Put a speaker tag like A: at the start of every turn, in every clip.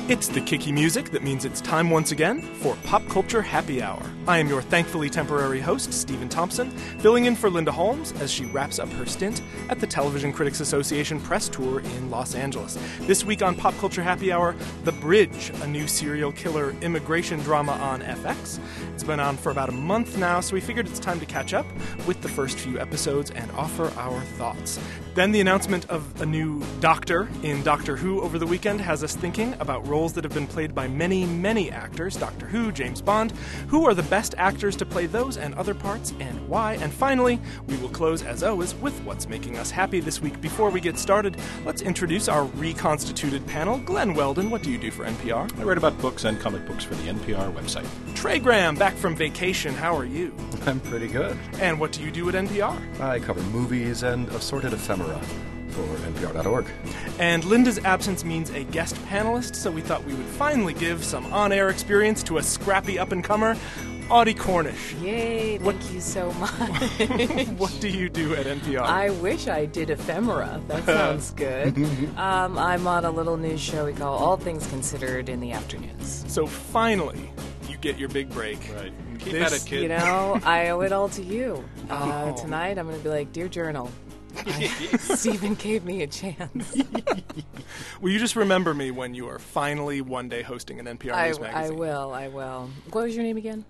A: It's the kicky music that means it's time once again for Pop Culture Happy Hour. I am your thankfully temporary host, Stephen Thompson, filling in for Linda Holmes as she wraps up her stint at the Television Critics Association press tour in Los Angeles. This week on Pop Culture Happy Hour, The Bridge, a new serial killer immigration drama on FX. It's been on for about a month now, so we figured it's time to catch up with the first few episodes and offer our thoughts. Then the announcement of a new Doctor in Doctor Who over the weekend has us thinking about roles that have been played by many, many actors, Doctor Who, James Bond. Who are the best actors to play those and other parts, and why? And finally, we will close, as always, with what's making us happy this week. Before we get started, let's introduce our reconstituted panel. Glenn Weldon, what do you do for NPR?
B: I write about books and comic books for the NPR website.
A: Trey Graham, back from vacation. How are you?
C: I'm pretty good.
A: And what do you do at NPR?
C: I cover movies and assorted ephemera for NPR.org.
A: And Linda's absence means a guest panelist, so we thought we would finally give some on-air experience to a scrappy up-and-comer, Audie Cornish.
D: Yay, thank you so much.
A: What do you do at NPR?
D: I wish I did ephemera. That sounds good. I'm on a little news show we call All Things Considered in the afternoons.
A: So finally, you get your big break.
B: Right. Keep at it, kid.
D: You know, I owe it all to you. Tonight I'm going to be like, Dear Journal, Stephen gave me a chance.
A: Will you just remember me when you are finally one day hosting an NPR News magazine?
D: I will. What was your name again?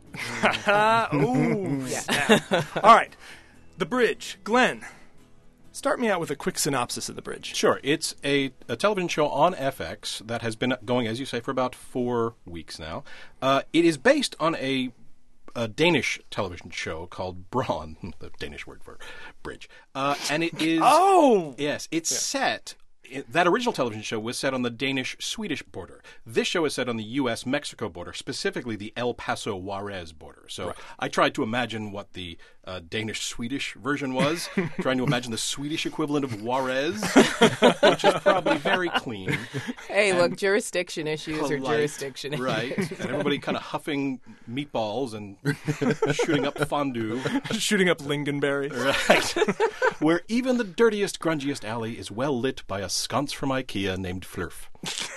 A: Ooh, yeah. All right. The Bridge. Glenn, start me out with a quick synopsis of The Bridge.
B: Sure. It's a television show on FX that has been going, as you say, for about 4 weeks now. It is based on a Danish television show called Braun, the Danish word for bridge. And it is...
A: Oh!
B: Yes, it's set... That original television show was set on the Danish-Swedish border. This show is set on the U.S.-Mexico border, specifically the El Paso-Juarez border. So right. I tried to imagine what the Danish-Swedish version was, trying to imagine the Swedish equivalent of Juarez, which is probably very clean.
D: Hey, look, jurisdiction issues
B: polite,
D: are jurisdiction issues.
B: Right, and everybody kind of huffing meatballs and shooting up fondue.
A: Shooting up lingonberry.
B: Right. Where even the dirtiest, grungiest alley is well lit by a sconce from IKEA named Flurf.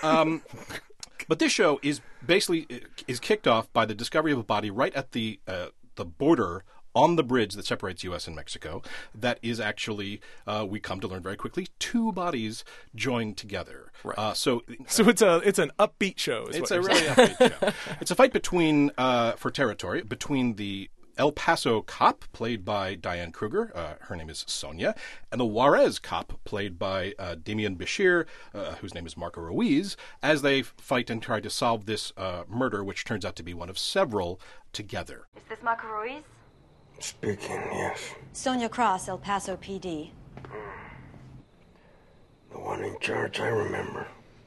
B: But this show is basically kicked off by the discovery of a body right at the border on the bridge that separates U.S. and Mexico. That is actually, we come to learn very quickly, 2 bodies joined together.
A: Right. So it's an upbeat show.
B: It's a really upbeat show. It's a fight for territory between the El Paso cop, played by Diane Kruger, her name is Sonia, and the Juarez cop, played by Demian Bashir, whose name is Marco Ruiz, as they fight and try to solve this murder, which turns out to be one of several, together.
E: Is this Marco Ruiz?
F: Speaking, yes.
E: Sonia Cross, El Paso PD.
F: The one in charge, I remember.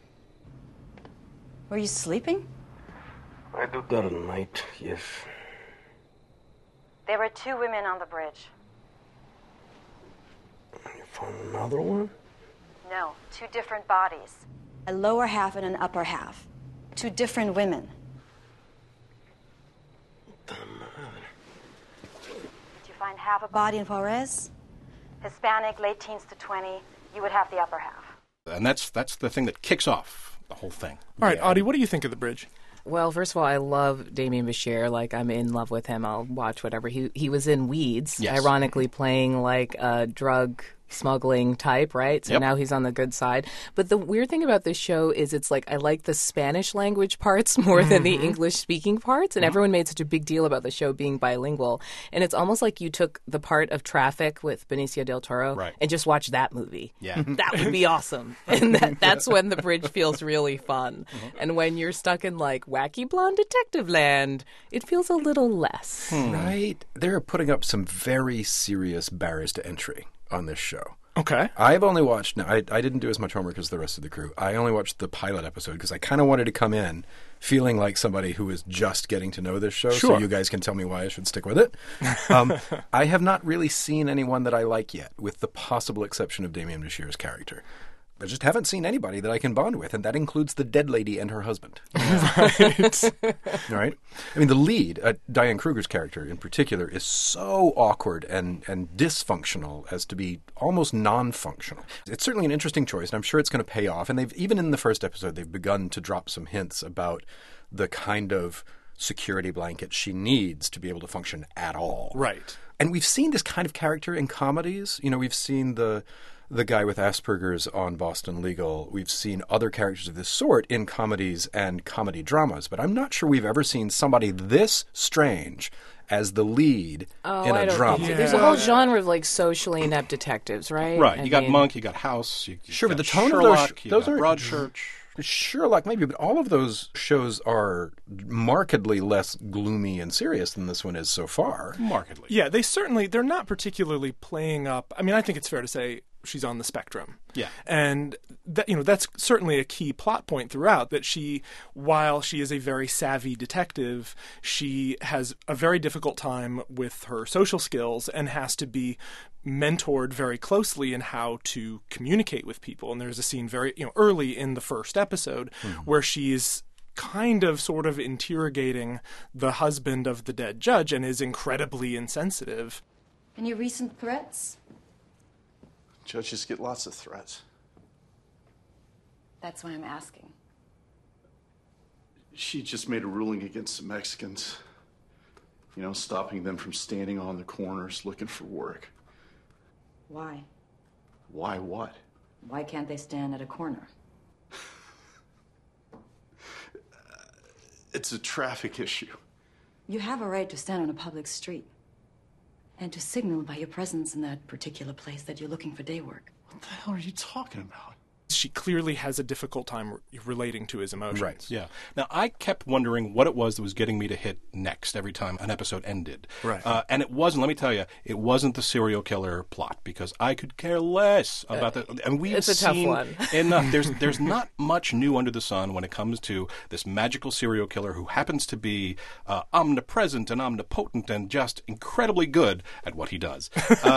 E: Were you sleeping?
F: I do that at night, yes.
E: There were 2 women on the bridge.
F: You found another one?
E: No, 2 different bodies. A lower half and an upper half. 2 different women. Did you find half a body in Juarez? Hispanic, late teens to 20. You would have the upper half.
B: And that's the thing that kicks off the whole thing.
A: All right, Audie, what do you think of The Bridge?
D: Well, first of all, I love Damian Bashir. Like, I'm in love with him. I'll watch whatever. He was in Weeds,
B: yes.
D: Ironically playing like a drug smuggling type, right? So now he's on the good side. But the weird thing about this show is it's like I like the Spanish language parts more than the English speaking parts. And everyone made such a big deal about the show being bilingual. And it's almost like you took the part of Traffic with Benicio del Toro and just watched that movie.
B: Yeah.
D: That would be awesome. And that's when The Bridge feels really fun. And when you're stuck in like wacky blonde detective land, it feels a little less.
C: Right? They're putting up some very serious barriers to entry on this show.
A: Okay.
C: I've only watched, I didn't do as much homework as the rest of the crew. I only watched the pilot episode because I kind of wanted to come in feeling like somebody who is just getting to know this show, so you guys can tell me why I should stick with it. I have not really seen anyone that I like yet, with the possible exception of Damian Bashir's character. I just haven't seen anybody that I can bond with, and that includes the dead lady and her husband.
A: Right.
C: Right? I mean, the lead, Diane Kruger's character in particular, is so awkward and dysfunctional as to be almost non-functional. It's certainly an interesting choice, and I'm sure it's going to pay off. And even in the first episode, they've begun to drop some hints about the kind of security blanket she needs to be able to function at all.
A: Right.
C: And we've seen this kind of character in comedies. You know, we've seen the guy with Asperger's on Boston Legal. We've seen other characters of this sort in comedies and comedy dramas, but I'm not sure we've ever seen somebody this strange as the lead in a drama.
D: There's a whole genre of like socially inept detectives, right?
B: Right. You got Monk, you got House, you
C: Sure,
B: got
C: but the tone
B: Sherlock,
C: of
B: you
C: those
B: got
C: are
B: Broadchurch.
C: Sherlock, maybe, but all of those shows are markedly less gloomy and serious than this one is so far.
B: Markedly.
A: Yeah, they're not particularly playing up. I mean, I think it's fair to say she's on the spectrum.
B: Yeah.
A: And that's certainly a key plot point throughout, that while she is a very savvy detective, she has a very difficult time with her social skills and has to be mentored very closely in how to communicate with people. And there's a scene very, early in the first episode where she's kind of sort of interrogating the husband of the dead judge and is incredibly insensitive.
E: Any recent threats?
G: Judges get lots of threats.
E: That's why I'm asking.
G: She just made a ruling against the Mexicans. Stopping them from standing on the corners looking for work.
E: Why?
G: Why what?
E: Why can't they stand at a corner?
G: It's a traffic issue.
E: You have a right to stand on a public street and to signal by your presence in that particular place that you're looking for day work.
G: What the hell are you talking about?
A: She clearly has a difficult time relating to his emotions.
C: Right.
B: Yeah. Now, I kept wondering what it was that was getting me to hit next every time an episode ended.
A: Right.
B: And it wasn't, let me tell you, it wasn't the serial killer plot, because I could care less about that. And we've
D: it's a tough
B: seen
D: one.
B: enough. There's not much new under the sun when it comes to this magical serial killer who happens to be omnipresent and omnipotent and just incredibly good at what he does.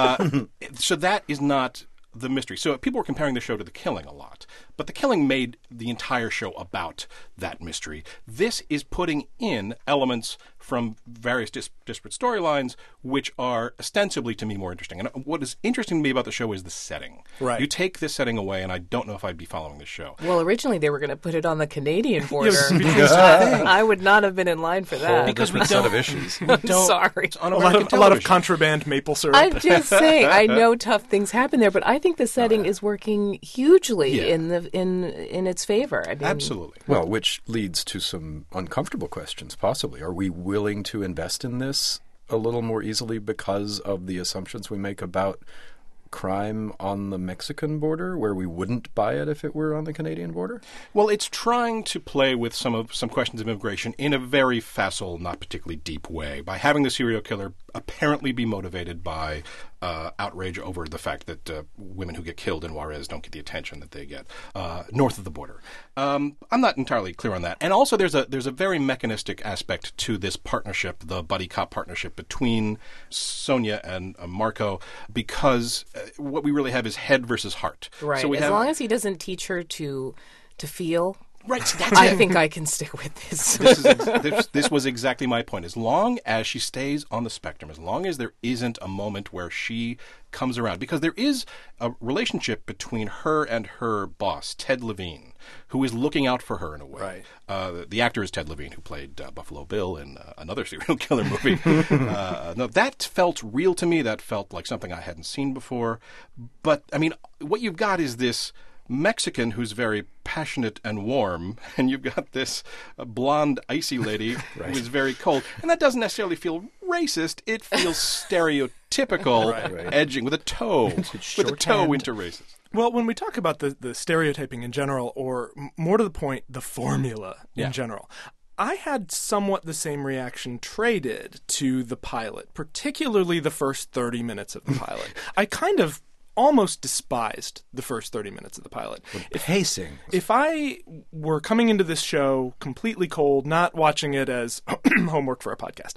B: So that is not the mystery. So people were comparing the show to The Killing a lot, but The Killing made the entire show about that mystery. This is putting in elements from various disparate storylines, which are ostensibly, to me, more interesting. And what is interesting to me about the show is the setting.
A: Right.
B: You take this setting away, and I don't know if I'd be following this show.
D: Well, originally they were going to put it on the Canadian border.
A: Because
D: I would not have been in line for that.
B: Because we
C: Set
B: don't.
C: of issues.
D: Sorry.
B: It's on
A: a
B: American
A: lot of
B: television.
A: contraband maple syrup.
D: I'm just saying, I know tough things happen there, but I think the setting is working hugely
B: Yeah.
D: in its favor. I mean,
B: Absolutely.
C: Well, which leads to some uncomfortable questions, possibly. Are we willing to invest in this a little more easily because of the assumptions we make about crime on the Mexican border, where we wouldn't buy it if it were on the Canadian border?
B: Well, it's trying to play with some questions of immigration in a very facile, not particularly deep way, by having the serial killer apparently be motivated by outrage over the fact that women who get killed in Juarez don't get the attention that they get north of the border. I'm not entirely clear on that. And also there's a very mechanistic aspect to this partnership, the buddy cop partnership between Sonia and Marco, because what we really have is head versus heart.
D: right.
B: So we
D: as
B: have,
D: long as he doesn't teach her to feel,
B: right, that's
D: I
B: it.
D: think I can stick with this.
B: This was exactly my point. As long as she stays on the spectrum, as long as there isn't a moment where she comes around, because there is a relationship between her and her boss, Ted Levine, who is looking out for her in a way.
A: Right.
B: The actor is Ted Levine, who played Buffalo Bill in another serial killer movie. No, that felt real to me. That felt like something I hadn't seen before. But, I mean, what you've got is this Mexican who's very passionate and warm, and you've got this blonde, icy lady who is very cold. And that doesn't necessarily feel racist. It feels stereotypical, edging with a toe into racist.
A: Well, when we talk about the stereotyping in general, or more to the point, the formula in general, I had somewhat the same reaction Trey did to the pilot, particularly the first 30 minutes of the pilot. I kind of almost despised the first 30 minutes of the pilot.
C: Pacing.
A: If I were coming into this show completely cold, not watching it as homework for a podcast,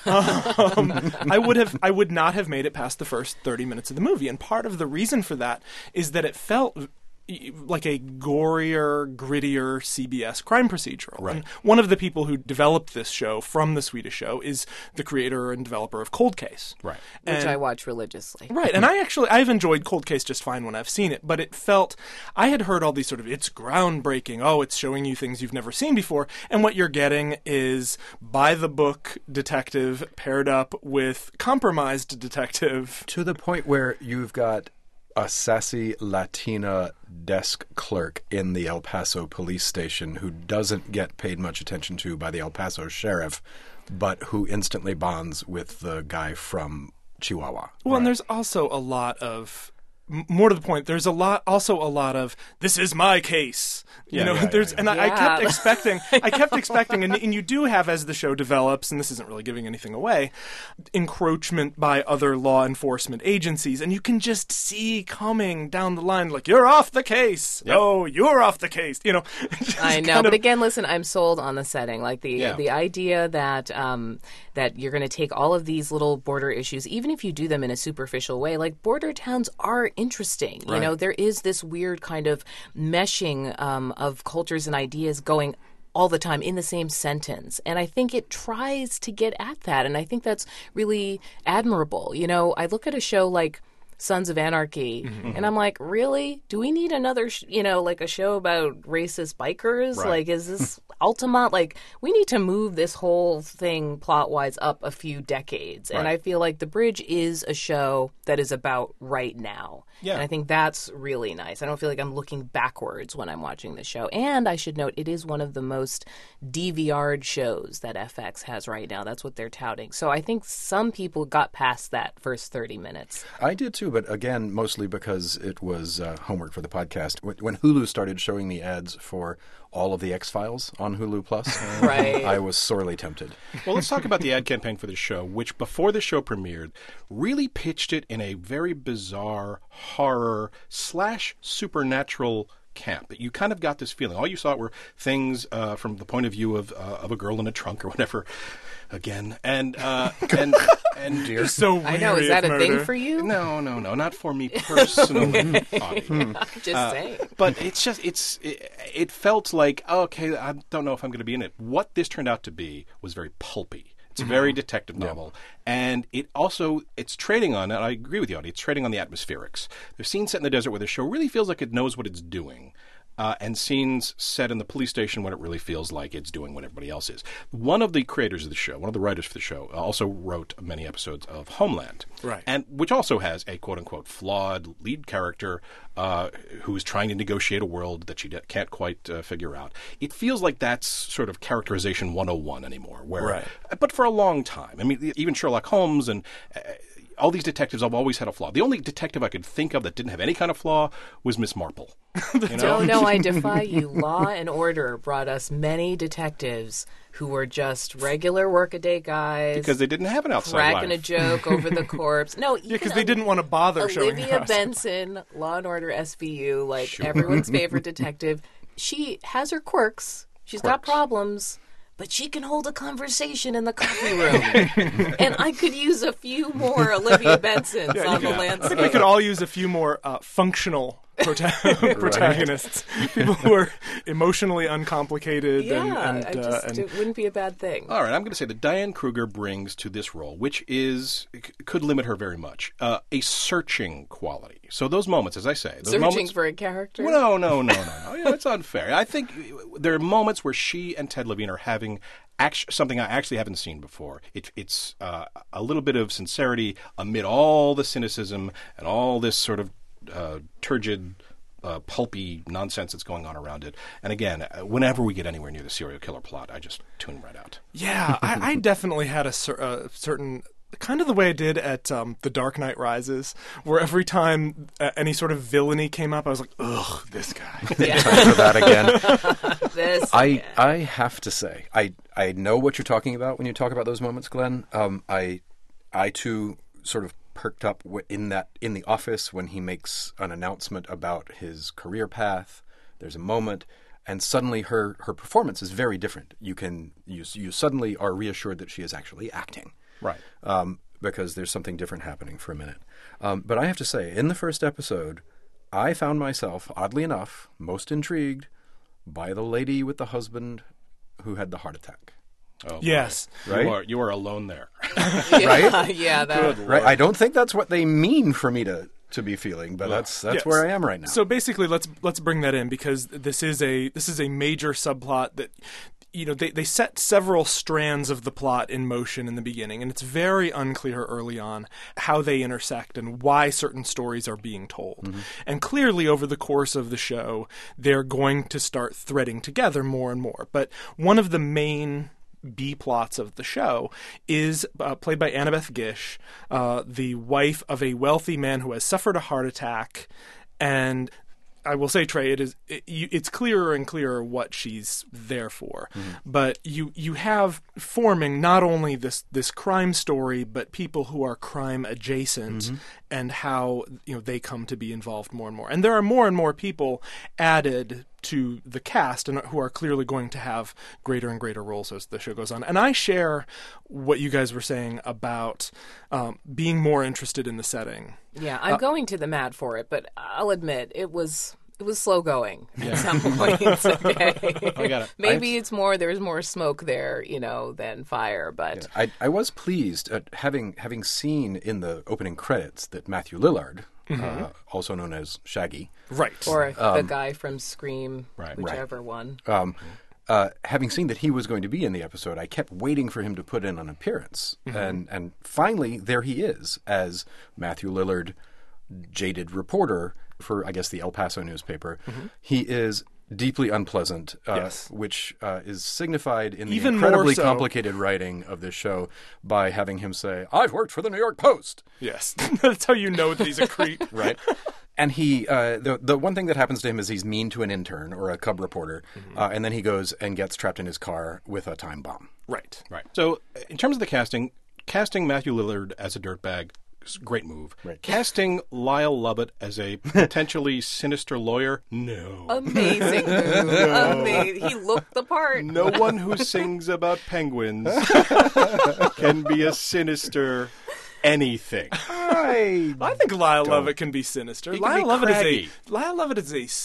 A: I would not have made it past the first 30 minutes of the movie. And part of the reason for that is that it felt like a gorier, grittier CBS crime procedural.
B: Right.
A: And one of the people who developed this show from the Swedish show is the creator and developer of Cold Case.
B: Right.
D: Which
A: And-
D: I watch religiously.
A: Right, and I've enjoyed Cold Case just fine when I've seen it, but it felt, I had heard all these sort of, it's groundbreaking, oh, it's showing you things you've never seen before, and what you're getting is by-the-book detective paired up with compromised detective.
C: To the point where you've got a sassy Latina desk clerk in the El Paso police station who doesn't get paid much attention to by the El Paso sheriff, but who instantly bonds with the guy from Chihuahua.
A: Well, and there's also a lot of, more to the point, there's also a lot of, this is my case. And I kept expecting, and you do have, as the show develops, and this isn't really giving anything away, encroachment by other law enforcement agencies, and you can just see coming down the line, like, you're off the case.
B: Yep.
A: Oh, you're off the case. Just
D: I know,
A: kind
D: but
A: of-
D: again, listen, I'm sold on the setting. Like the idea that that you're going to take all of these little border issues, even if you do them in a superficial way. Like border towns are interesting. You know, there is this weird kind of meshing of cultures and ideas going all the time in the same sentence. And I think it tries to get at that. And I think that's really admirable. You know, I look at a show like Sons of Anarchy, and I'm like, really? Do we need another, like a show about racist bikers?
B: Right.
D: Like, is this Altamont? Like, we need to move this whole thing plot-wise up a few decades. And
B: Right.
D: I feel like The Bridge is a show that is about right now.
B: Yeah.
D: And I think that's really nice. I don't feel like I'm looking backwards when I'm watching the show. And I should note, it is one of the most DVR'd shows that FX has right now. That's what they're touting. So I think some people got past that first 30 minutes.
C: I did too, but again, mostly because it was homework for the podcast. When Hulu started showing the ads for all of the X-Files on Hulu Plus,
D: Right.
C: I was sorely tempted.
B: Well, let's talk about the ad campaign for the show, which before the show premiered, really pitched it in a very bizarre horror / supernatural camp. You kind of got this feeling. All you saw were things from the point of view of a girl in a trunk or whatever. Again, and
C: Dear.
A: so
D: I know. Is
A: weary
D: that
A: of
D: a thing
A: murder.
D: for you?
B: no, not for me personally. Audie.
D: Just saying.
B: But it's just it felt like, okay, I don't know if I'm going to be in it. What this turned out to be was very pulpy. It's a very detective novel, and it's trading on, and I agree with you, Audie, it's trading on the atmospherics. There's scenes set in the desert where the show really feels like it knows what it's doing, and scenes set in the police station when it really feels like it's doing what everybody else is. One of the creators of the show, one of the writers for the show, also wrote many episodes of Homeland,
A: Right.
B: and which also has a quote-unquote flawed lead character who is trying to negotiate a world that she can't quite figure out. It feels like that's sort of characterization 101 anymore. But for a long time. I mean, even Sherlock Holmes and all these detectives have always had a flaw. The only detective I could think of that didn't have any kind of flaw was Miss Marple.
D: No, I defy you. Law and Order brought us many detectives who were just regular workaday guys.
B: Because they didn't have an outside
D: cracking
B: life.
D: a joke over the corpse. No,
A: Yeah, because they didn't want to bother showing
D: Olivia
A: their outside
D: Benson, Law and Order SVU, like everyone's favorite detective. She has her quirks. She's got problems. But she can hold a conversation in the coffee room. And I could use a few more Olivia Bensons on the landscape.
A: We could all use a few more functional protagonists, people who are emotionally uncomplicated.
D: It wouldn't be a bad thing.
B: All right, I'm going to say that Diane Kruger brings to this role, which could limit her very much, a searching quality. So those moments, as I say, those
D: Searching
B: moments,
D: for a character?
B: No. Yeah, it's unfair. I think there are moments where she and Ted Levine are having something I actually haven't seen before. It's a little bit of sincerity amid all the cynicism and all this sort of turgid, pulpy nonsense that's going on around it. And again, whenever we get anywhere near the serial killer plot, I just tune right out.
A: Yeah, I definitely had a certain... kind of the way I did at The Dark Knight Rises, where every time any sort of villainy came up, I was like, ugh, this guy.
C: Time for that again.
D: I
C: I have to say, I know what you're talking about when you talk about those moments, Glenn. I too sort of perked up in the office when he makes an announcement about his career path. There's a moment, and suddenly her performance is very different. You suddenly are reassured that she is actually acting.
B: Right.
C: Because there's something different happening for a minute. But I have to say, in the first episode, I found myself, oddly enough, most intrigued by the lady with the husband who had the heart attack.
B: Oh,
A: Yes.
C: Right?
B: You are alone there.
C: Right?
D: Yeah, that.
C: Right. I don't think that's what they mean for me to be feeling, but that's
A: Yes.
C: where I am right now.
A: So basically, let's bring that in, because this is a major subplot that, they set several strands of the plot in motion in the beginning, and it's very unclear early on how they intersect and why certain stories are being told.
C: Mm-hmm.
A: And clearly, over the course of the show, they're going to start threading together more and more. But one of the main B plots of the show is played by Annabeth Gish, the wife of a wealthy man who has suffered a heart attack. And I will say, Trey, it's clearer and clearer what she's there for. Mm-hmm. But you have forming not only this crime story, but people who are crime adjacent, mm-hmm. and how they come to be involved more and more. And there are more and more people added to the cast and who are clearly going to have greater and greater roles as the show goes on. And I share what you guys were saying about being more interested in the setting.
D: Yeah, I'm going to the mat for it, but I'll admit it was slow going at some points. Okay,
B: I got it.
D: Maybe there's more smoke there, than fire. But
C: yeah, I was pleased at having seen in the opening credits that Matthew Lillard, mm-hmm. Also known as Shaggy,
A: right,
D: or the guy from Scream,
B: right.
D: whichever one.
C: Having seen that he was going to be in the episode, I kept waiting for him to put in an appearance. Mm-hmm. And finally, there he is as Matthew Lillard, jaded reporter for, I guess, the El Paso newspaper. Mm-hmm. He is deeply unpleasant,
A: yes.
C: which is signified in the
A: Even
C: incredibly
A: more so.
C: complicated writing of this show by having him say, "I've worked for the New York Post."
A: Yes. That's how you know that he's a creep.
C: Right. And he, the one thing that happens to him is he's mean to an intern or a cub reporter, mm-hmm. And then he goes and gets trapped in his car with a time bomb.
A: Right.
B: Right. So, in terms of the casting Matthew Lillard as a dirtbag, great move.
C: Right.
B: Casting Lyle Lovett as a potentially sinister lawyer, no.
D: Amazing move. Amazing. He looked the part.
B: No one who sings about penguins can be a sinister anything.
A: I think Lyle Lovett can be sinister.
B: He can be craggy.
A: Lyle Lovett is a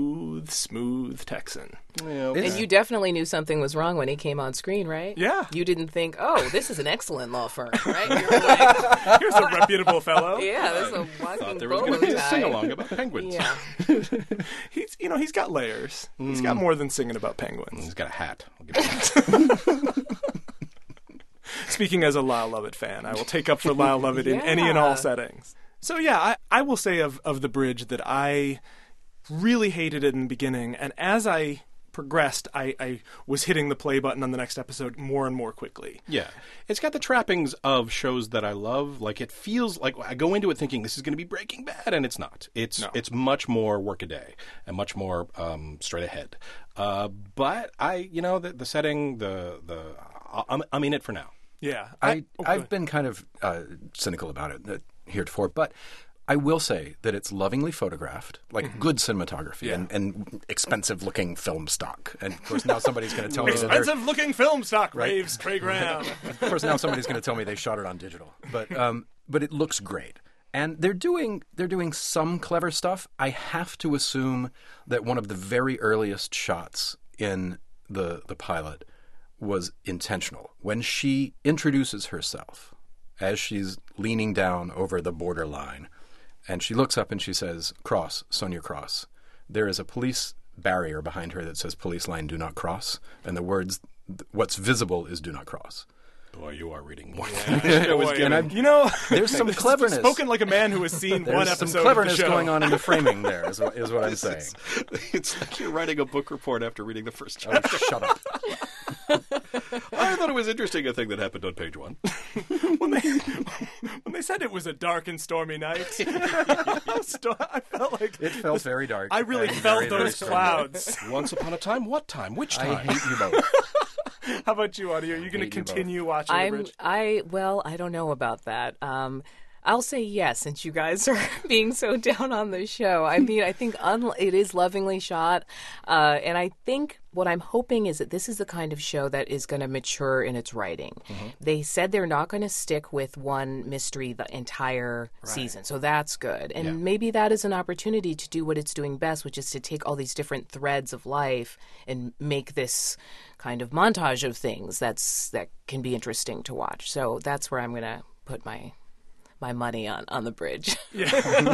A: smooth Texan.
B: Yeah,
D: and you definitely knew something was wrong when he came on screen, right?
A: Yeah.
D: You didn't think, oh, this is an excellent law firm, right? You were like,
A: here's a reputable fellow.
D: Yeah, this is a walking
B: thought there was going
D: bolo
B: to be a
D: tie.
B: sing-along about penguins.
D: Yeah.
A: He's got layers. He's got more than singing about penguins.
B: He's got a hat. I'll give him that.
A: Speaking as a Lyle Lovett fan, I will take up for Lyle Lovett in any and all settings. So yeah, I will say of The Bridge that I really hated it in the beginning, and as I progressed, I was hitting the play button on the next episode more and more quickly.
B: Yeah. It's got the trappings of shows that I love. Like, it feels like I go into it thinking this is going to be Breaking Bad, and it's not. It's much more workaday and much more straight ahead. But the setting, I'm in it for now.
A: Yeah.
C: I've been kind of cynical about it heretofore, but I will say that it's lovingly photographed, like
A: mm-hmm.
C: good cinematography and expensive-looking film stock. And, of course, now somebody's going to tell me that
A: expensive-looking film stock,
C: right?
A: raves Trey Graham.
C: Of course, now somebody's going to tell me they shot it on digital. But it looks great. And they're doing some clever stuff. I have to assume that one of the very earliest shots in the pilot was intentional. When she introduces herself as she's leaning down over the borderline, and she looks up and she says, "Cross, Sonia Cross." There is a police barrier behind her that says "Police line, do not cross," and the words, what's visible is "do not cross."
B: Boy, you are reading more.
A: There's
C: some cleverness.
A: Spoken like a man who has seen one episode
C: There's some cleverness
A: of the show.
C: going on in the framing there, is what I'm saying.
B: It's like you're writing a book report after reading the first chapter.
C: Oh, shut up.
B: I thought it was interesting, a thing that happened on page 1.
A: when they said it was a dark and stormy night, I felt like
C: it felt very dark.
A: I really felt those clouds.
B: Once upon a time, what time? Which time?
C: I hate you both.
A: How about you, Audie? Are you going to continue watching The Bridge?
D: I don't know about that. I'll say yes, since you guys are being so down on the show. I mean, I think it is lovingly shot, and I think what I'm hoping is that this is the kind of show that is going to mature in its writing. They said they're not going to stick with one mystery the entire season, so that's good. And maybe that is an opportunity to do what it's doing best, which is to take all these different threads of life and make this kind of montage of things that can be interesting to watch. So that's where I'm going to put my money on the bridge.
A: Yeah.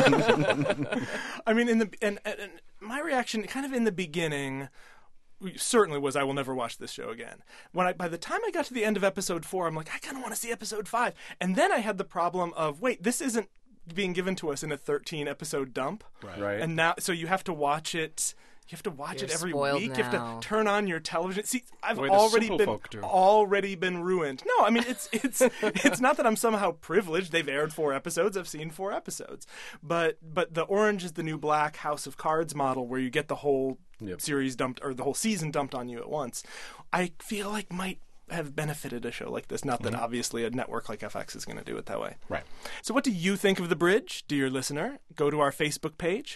A: I mean, and my reaction kind of in the beginning certainly was, I will never watch this show again. By the time I got to the end of episode 4, I'm like, I kind of want to see episode 5. And then I had the problem of, wait, this isn't being given to us in a 13-episode dump.
C: Right.
A: And now, so you have to watch it. You have to watch it every week.
D: Now.
A: You have to turn on your television. See, I've
B: Way the
A: already
B: simple
A: been ruined. No, I mean it's not that I'm somehow privileged. They've aired 4 episodes. I've seen 4 episodes. But the Orange is the New Black House of Cards model, where you get the whole series dumped, or the whole season dumped on you at once, I feel like might have benefited a show like this. Not that obviously a network like FX is going to do it that way.
B: Right.
A: So what do you think of The Bridge, dear listener? Go to our Facebook page,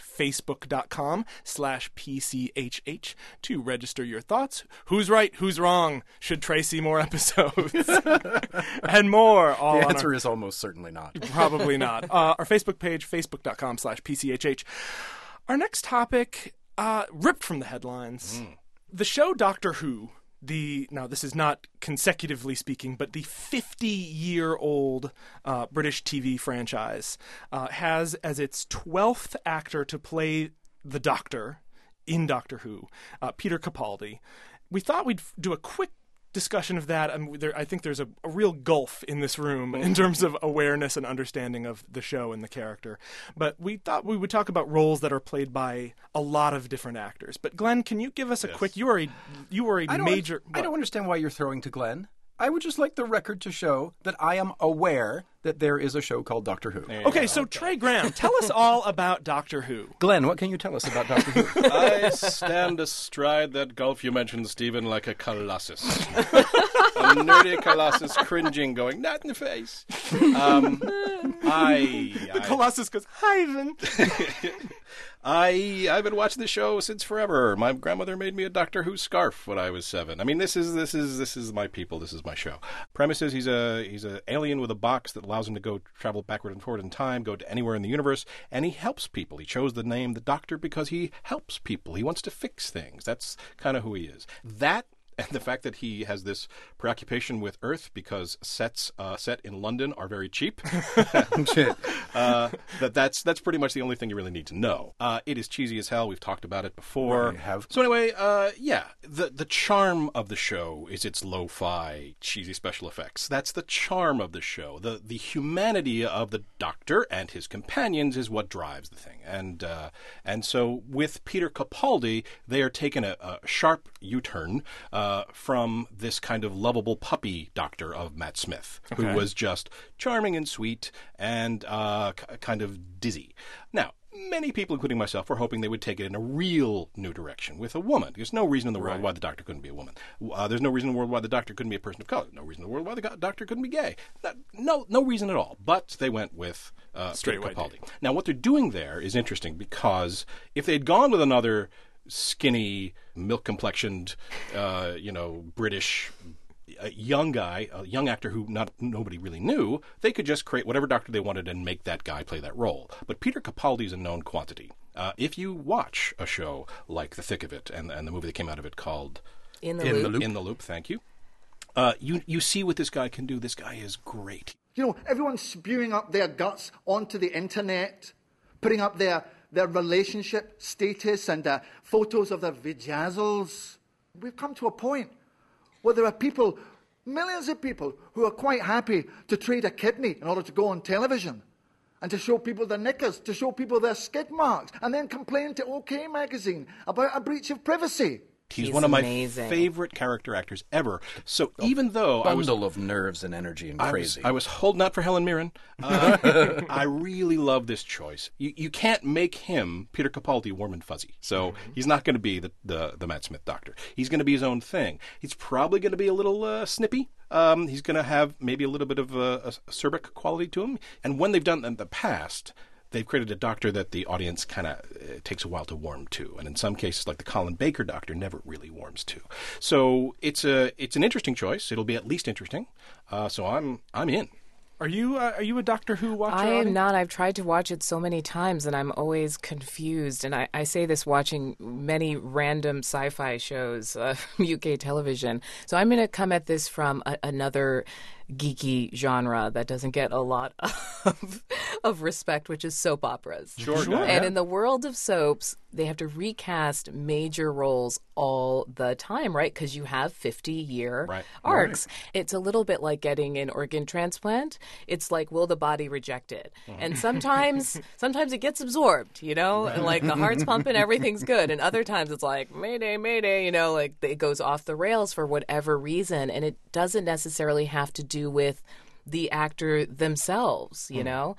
A: facebook.com/PCHH, to register your thoughts. Who's right? Who's wrong? Should Trey see more episodes? And more. All
C: The answer is almost certainly not.
A: Probably not. Our Facebook page, facebook.com/PCHH. Our next topic, ripped from the headlines. The show Doctor Who, now this is not consecutively speaking, but the 50-year-old British TV franchise has as its 12th actor to play the Doctor in Doctor Who, Peter Capaldi. We thought we'd do a quick discussion of that. I think there's a real gulf in this room in terms of awareness and understanding of the show and the character. But we thought we would talk about roles that are played by a lot of different actors. But Glenn, can you give us a quick? You are a major.
C: I don't understand why you're throwing to Glenn. I would just like the record to show that I am aware that there is a show called Doctor Who.
A: Okay, so Trey Graham, tell us all about Doctor Who.
C: Glenn, what can you tell us about Doctor Who?
B: I stand astride that gulf you mentioned, Stephen, like a colossus. A nerdy colossus cringing, going, not in the face.
A: The Colossus goes, Ivan.
B: I've been watching the show since forever. My grandmother made me a Doctor Who scarf when I was 7. I mean, this is my people. This is my show. Premise is he's a alien with a box that allows him to travel backward and forward in time, go to anywhere in the universe, and he helps people. He chose the name the Doctor because he helps people. He wants to fix things. That's kind of who he is. That, and the fact that he has this preoccupation with Earth because sets set in London are very cheap. That's pretty much the only thing you really need to know. It is cheesy as hell. We've talked about it before.
C: We have.
B: So anyway, the charm of the show is its lo-fi, cheesy special effects. That's the charm of the show. The humanity of the Doctor and his companions is what drives the thing. And so with Peter Capaldi, they are taking a sharp U-turn from this kind of lovable puppy Doctor of Matt Smith, who was just charming and sweet and kind of dizzy. Now, many people, including myself, were hoping they would take it in a real new direction with a woman. There's no reason in the world why the Doctor couldn't be a woman. There's no reason in the world why the Doctor couldn't be a person of color. No reason in the world why the Doctor couldn't be gay. No reason at all. But they went with Peter Capaldi. Now, what they're doing there is interesting because if they'd gone with another skinny, milk-complexioned, British young guy, a young actor who nobody really knew, they could just create whatever Doctor they wanted and make that guy play that role. But Peter Capaldi is a known quantity. If you watch a show like The Thick of It and the movie that came out of it called
D: In the Loop.
B: In the Loop, thank you. You see what this guy can do. This guy is great.
H: Everyone's spewing up their guts onto the internet, putting up their relationship status and photos of their vajazzles. We've come to a point where there are people, millions of people, who are quite happy to trade a kidney in order to go on television and to show people their knickers, to show people their skid marks, and then complain to OK Magazine about a breach of privacy.
B: He's one of my favorite character actors ever. So even though
C: bundle of nerves and energy and crazy.
B: I was holding out for Helen Mirren. I really love this choice. You can't make him, Peter Capaldi, warm and fuzzy. So he's not going to be the Matt Smith Doctor. He's going to be his own thing. He's probably going to be a little snippy. He's going to have maybe a little bit of a acerbic quality to him. And when they've done that in the past, they've created a Doctor that the audience kind of takes a while to warm to. And in some cases, like the Colin Baker Doctor, never really warms to. So it's an interesting choice. It'll be at least interesting. So I'm in.
A: Are you a Doctor Who watcher?
D: I
A: Audie?
D: am not. I've tried to watch it so many times, and I'm always confused. And I say this watching many random sci-fi shows, UK television. So I'm going to come at this from another geeky genre that doesn't get a lot of respect, which is soap operas.
B: Sure.
D: And in the world of soaps, they have to recast major roles all the time, right? Because you have 50-year arcs. Right. It's a little bit like getting an organ transplant. It's like, will the body reject it? And sometimes it gets absorbed, and like the heart's pumping, everything's good. And other times it's like, mayday, mayday, like it goes off the rails for whatever reason. And it doesn't necessarily have to do with the actor themselves, and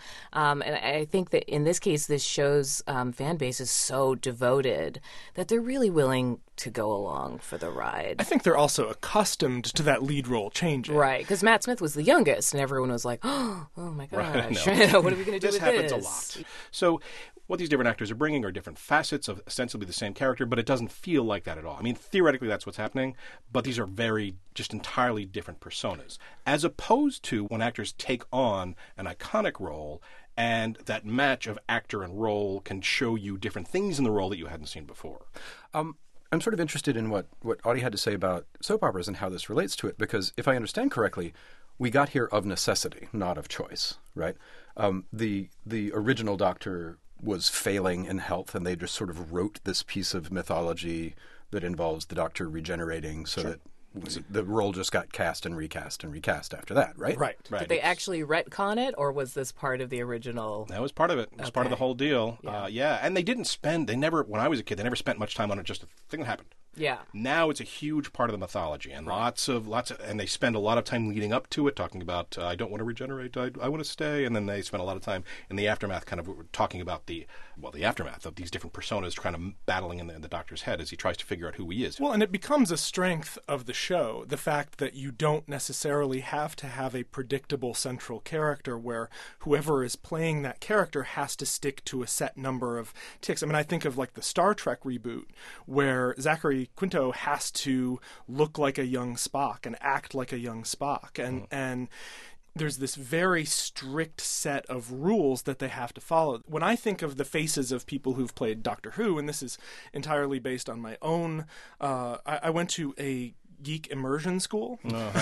D: I think that in this case, this show's fan base is so devoted that they're really willing to go along for the ride.
A: I think they're also accustomed to that lead role changing.
D: Right, because Matt Smith was the youngest, and everyone was like, oh my gosh, what are we going to do with this?
B: This happens a lot. So what these different actors are bringing are different facets of ostensibly the same character, but it doesn't feel like that at all. I mean, theoretically, that's what's happening, but these are just entirely different personas, as opposed to when actors take on an iconic role and that match of actor and role can show you different things in the role that you hadn't seen before.
C: I'm sort of interested in what Audie had to say about soap operas and how this relates to it, because if I understand correctly, we got here of necessity, not of choice, right? The original Doctor was failing in health, and they just sort of wrote this piece of mythology that involves the Doctor regenerating so that the role just got cast and recast after that, right?
A: Right.
D: Did they actually retcon it, or was this part of the original?
B: That was part of it. It was part of the whole deal. Yeah. And when I was a kid, they never spent much time on it, just a thing that happened.
D: Yeah.
B: Now it's a huge part of the mythology, and lots of, and they spend a lot of time leading up to it, talking about I don't want to regenerate, I want to stay, and then they spend a lot of time in the aftermath, kind of talking about the aftermath of these different personas, kind of battling in the Doctor's head as he tries to figure out who he is.
A: Well, and it becomes a strength of the show, the fact that you don't necessarily have to have a predictable central character where whoever is playing that character has to stick to a set number of ticks. I mean, I think of like the Star Trek reboot, where Zachary Quinto has to look like a young Spock and act like a young Spock, and there's this very strict set of rules that they have to follow. When I think of the faces of people who've played Doctor Who, and this is entirely based on my own, I went to a geek immersion school,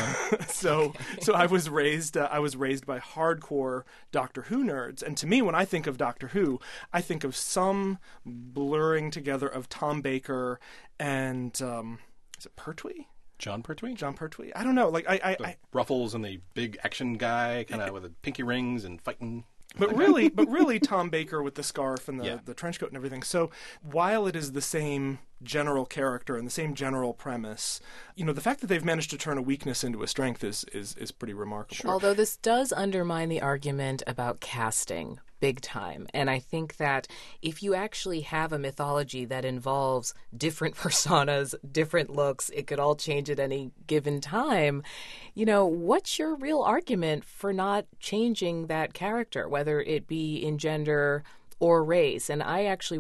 A: so I was raised by hardcore Doctor Who nerds, and to me, when I think of Doctor Who, I think of some blurring together of Tom Baker and is it Pertwee?
B: John Pertwee?
A: John Pertwee. I don't know. Like I
B: ruffles and the big action guy, kind of with the pinky rings and fighting.
A: But really, Tom Baker with the scarf and the trench coat and everything. So while it is the same general character and the same general premise, the fact that they've managed to turn a weakness into a strength is pretty remarkable.
D: Sure. Although this does undermine the argument about casting big time. And I think that if you actually have a mythology that involves different personas, different looks, it could all change at any given time, what's your real argument for not changing that character, whether it be in gender or race? And I actually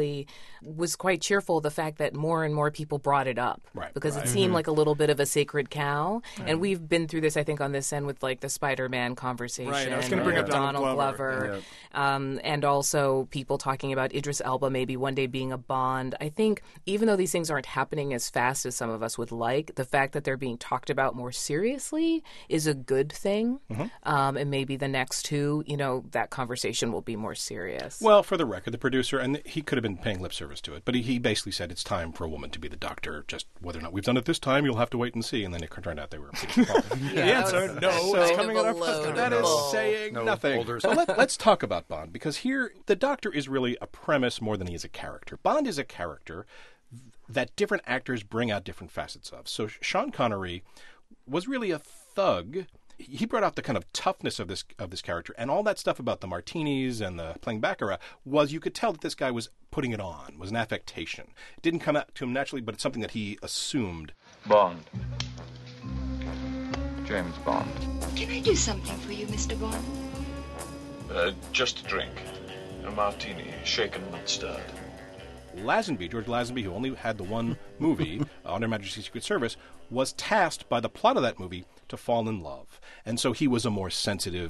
D: was quite cheerful the fact that more and more people brought it up, because it seemed like a little bit of a sacred cow. And we've been through this, I think, on this end with like the Spider-Man conversation.
A: Right, I was going to bring up Donald Glover.
D: And also people talking about Idris Elba maybe one day being a Bond. I think even though these things aren't happening as fast as some of us would like, the fact that they're being talked about more seriously is a good thing. And maybe the next two, that conversation will be more serious.
B: Well, for the record, the producer, and he could have been paying lip service to it, but he basically said it's time for a woman to be the Doctor. Just whether or not we've done it this time, you'll have to wait and see. And then it turned out they were pretty wrong.
A: The answer, no, it's coming on our podcast.
B: That is saying nothing. So let's talk about Bond, because here the Doctor is really a premise more than he is a character. Bond is a character that different actors bring out different facets of. So Sean Connery was really a thug. He brought out the kind of toughness of this character, and all that stuff about the martinis and the playing baccarat was, you could tell that this guy was putting it on, was an affectation. It didn't come out to him naturally, but it's something that he assumed.
I: Bond. James Bond.
J: Can I do something for you, Mr. Bond?
K: Just a drink. A martini, shaken not stirred.
B: Lazenby, George Lazenby, who only had the one movie, On Her Majesty's Secret Service, was tasked by the plot of that movie to fall in love. And so he was a more sensitive,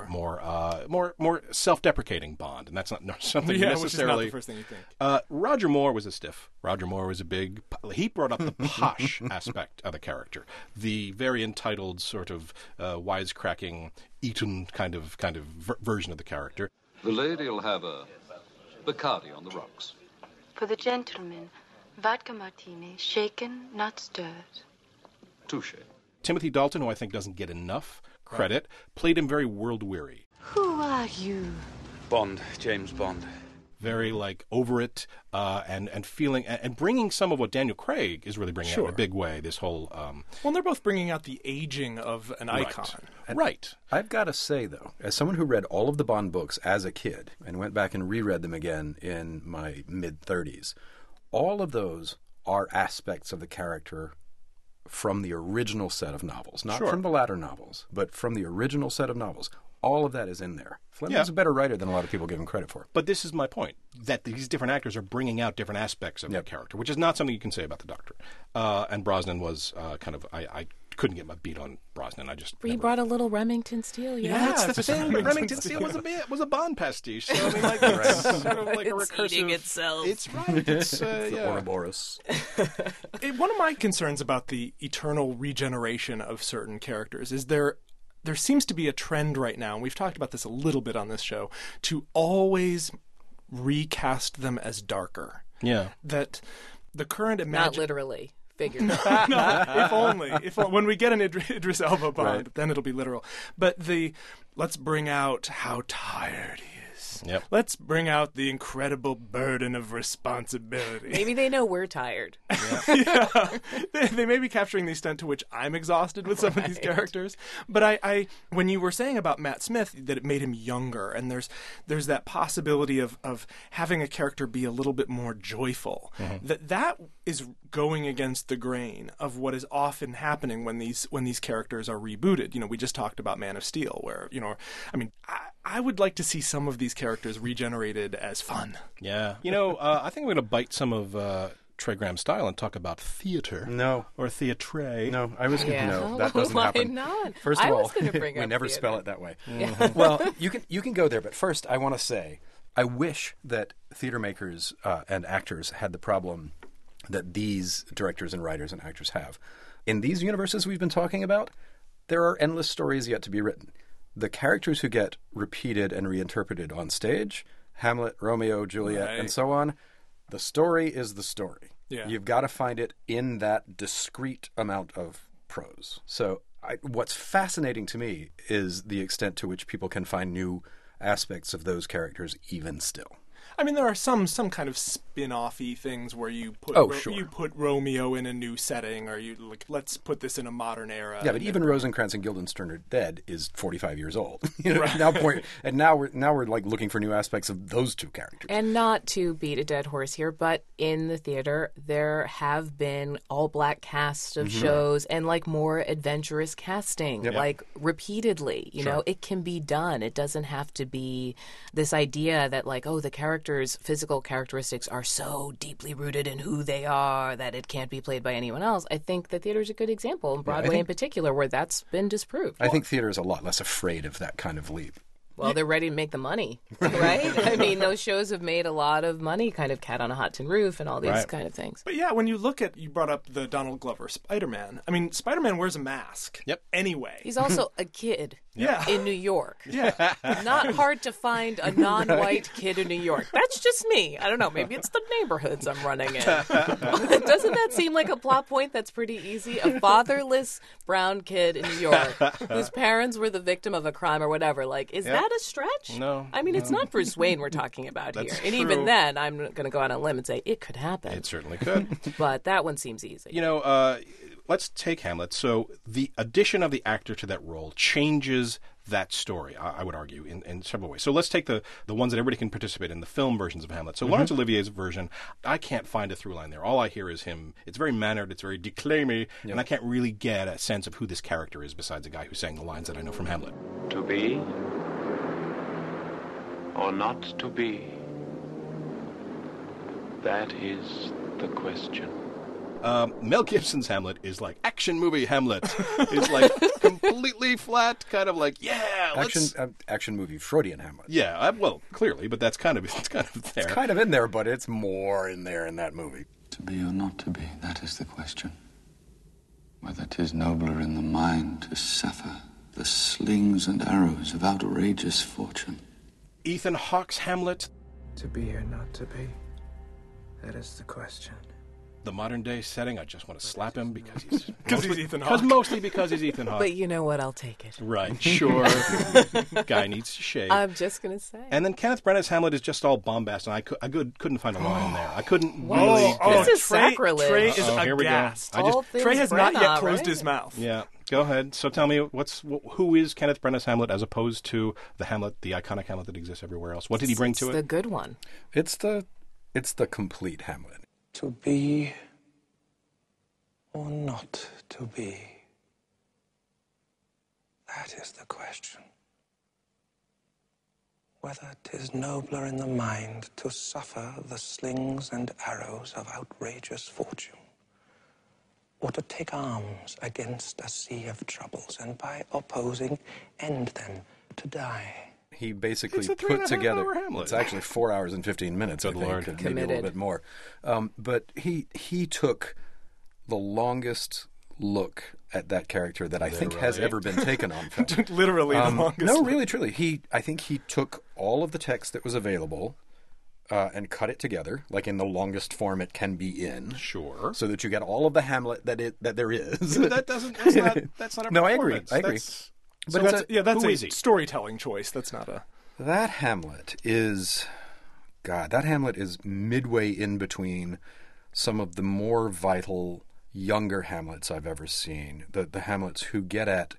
B: more self-deprecating Bond, and that's not something necessarily...
A: which is not the first thing you think.
B: Roger Moore was a stiff. Roger Moore was he brought up the posh aspect of the character, the very entitled sort of wisecracking Eton kind of version of the character.
L: The lady'll have a Bacardi on the rocks.
J: For the gentleman, vodka martini, shaken, not stirred.
L: Touche.
B: Timothy Dalton, who I think doesn't get enough credit, played him very world-weary.
J: Who are you?
I: Bond, James Bond.
B: Very, over it, and feeling, and bringing some of what Daniel Craig is really bringing out in a big way, this whole...
A: Well, they're both bringing out the aging of an icon.
B: Right.
C: I've got to say, though, as someone who read all of the Bond books as a kid and went back and reread them again in my mid-30s, all of those are aspects of the character from the original set of novels. Not from the latter novels, but from the original set of novels. All of that is in there. Flynn was a better writer than a lot of people give him credit for.
B: But this is my point, that these different actors are bringing out different aspects of their character, which is not something you can say about the Doctor. And Brosnan was I couldn't get my beat on Brosnan.
D: He brought a little Remington Steele.
B: That's the thing. Remington Steele was a Bond pastiche. So, I mean, it's sort of like
D: it's
B: a recursive...
D: eating itself.
B: It's right. It's,
C: the Ouroboros.
A: One of my concerns about the eternal regeneration of certain characters is there seems to be a trend right now, and we've talked about this a little bit on this show, to always recast them as darker.
B: Yeah.
A: That the current
D: Not literally. Figuratively.
A: No, if only. When we get an Idris Elba Bond, then it'll be literal. But let's bring out how tired he is.
B: Yep.
A: Let's bring out the incredible burden of responsibility.
D: Maybe they know we're tired.
A: Yeah. They may be capturing the extent to which I'm exhausted with some of these characters. But I when you were saying about Matt Smith, that it made him younger, and there's that possibility of having a character be a little bit more joyful, that is going against the grain of what is often happening when these characters are rebooted. We just talked about Man of Steel, where, I would like to see some of these characters regenerated as fun.
B: Yeah. I think I'm going to bite some of Trey Graham's style and talk about theater.
C: No.
B: Or theatre.
C: No, I was going to know. That doesn't happen.
D: Why not?
C: First of all,
D: bring
C: we never
D: theater.
C: spell it that way.
D: Yeah.
C: Well, you can go there, but first I want to say I wish that theater makers and actors had the problem that these directors and writers and actors have. In these universes we've been talking about, there are endless stories yet to be written. The characters who get repeated and reinterpreted on stage, Hamlet, Romeo, Juliet, and so on, the story is the story.
A: Yeah.
C: You've got to find it in that discrete amount of prose. So what's fascinating to me is the extent to which people can find new aspects of those characters even still.
A: I mean, there are some kind of spin-off-y things where you put you put Romeo in a new setting, or you let's put this in a modern era.
C: Yeah, but even Rosencrantz and Guildenstern are Dead is 45 years old.
A: Right.
C: Now we're looking for new aspects of those two characters.
D: And not to beat a dead horse here, but in the theater there have been all-black casts of shows and more adventurous casting, repeatedly. You know, it can be done. It doesn't have to be this idea that the character's physical characteristics are so deeply rooted in who they are that it can't be played by anyone else. I think the theater's a good example, and Broadway in particular, where that's been disproved.
C: I think theater is a lot less afraid of that kind of leap.
D: Well, they're ready to make the money, right? I mean, those shows have made a lot of money, kind of Cat on a Hot Tin Roof and all these kind of things.
A: But yeah, when you brought up the Donald Glover Spider-Man. I mean, Spider-Man wears a mask.
B: Yep.
A: Anyway.
D: He's also a kid.
A: Yeah.
D: In New York.
A: Yeah.
D: Not hard to find a non-white kid in New York. That's just me. I don't know. Maybe it's the neighborhoods I'm running in. Doesn't that seem like a plot point that's pretty easy? A fatherless brown kid in New York whose parents were the victim of a crime or whatever. Is that a stretch?
B: No.
D: I mean, it's not Bruce Wayne we're talking about here. And even then, I'm going to go out on a limb and say it could happen.
B: It certainly could.
D: But that one seems easy.
B: Let's take Hamlet. So the addition of the actor to that role changes that story, I would argue, in several ways. So let's take the ones that everybody can participate in, the film versions of Hamlet. So Laurence Olivier's version, I can't find a through line there. All I hear is him. It's very mannered, it's very declaimé, and I can't really get a sense of who this character is besides a guy who sang the lines that I know from Hamlet.
K: To be or not to be? That is the question.
B: Mel Gibson's Hamlet is like action movie Hamlet. It's like completely flat, kind of like
C: action movie Freudian Hamlet.
B: Yeah, well, clearly, but that's kind of there.
C: It's kind of in there, but it's more in there in that movie.
M: To be or not to be, that is the question. Whether 'tis nobler in the mind to suffer the slings and arrows of outrageous fortune.
B: Ethan Hawke's Hamlet.
N: To be or not to be, that is the question.
B: The modern day setting, I just want to slap him because he's
A: Ethan Hawke.
B: Mostly because he's Ethan Hawke.
D: But you know what? I'll take it.
B: Right, sure. Guy needs to shave.
D: I'm just going to say.
B: And then Kenneth Branagh's Hamlet is just all bombast, and I couldn't find a line there. I couldn't really
D: this is sacrilege.
A: Trey is aghast. Trey has not yet closed his mouth.
B: Yeah, go ahead. So tell me, who is Kenneth Branagh's Hamlet as opposed to the Hamlet, the iconic Hamlet that exists everywhere else? What did he bring to it?
D: It's the good one.
C: It's the complete Hamlet.
N: To be or not to be? That is the question. Whether 'tis nobler in the mind to suffer the slings and arrows of outrageous fortune, or to take arms against a sea of troubles, and by opposing end them to die.
C: He basically put together. It's actually 4 hours and 15 minutes.
B: Good Lord,
C: maybe a little bit more. But he took the longest look at that character that I think has ever been taken on film.
A: Literally the longest.
C: No, really, truly. I think he took all of the text that was available and cut it together, like in the longest form it can be in.
B: Sure.
C: So that you get all of the Hamlet that there is.
B: Yeah, but that's not a
C: No, I agree.
B: But
A: that's a storytelling choice. That's not a...
C: That Hamlet is midway in between some of the more vital younger Hamlets I've ever seen. The Hamlets who get at